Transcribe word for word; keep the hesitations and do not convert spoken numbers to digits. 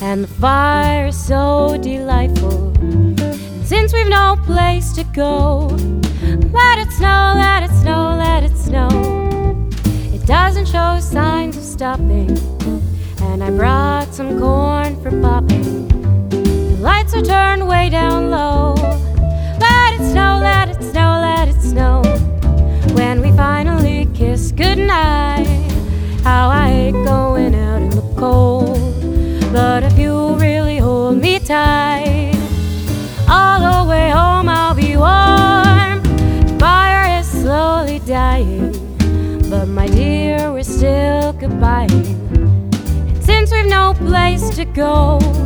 and the fire is so delightful. And since we've no place to go, let it snow, let it snow, let it snow. It doesn't show signs of stopping, and I brought some corn for popping. The lights are turned way down low. Let it snow, let it snow, let it snow. When we finally kiss goodnight, how I hate going out in the cold. But if you really hold me tight, all the way home I'll be warm. The fire is slowly dying, but my dear, we're still goodbye. And since we've no place to go,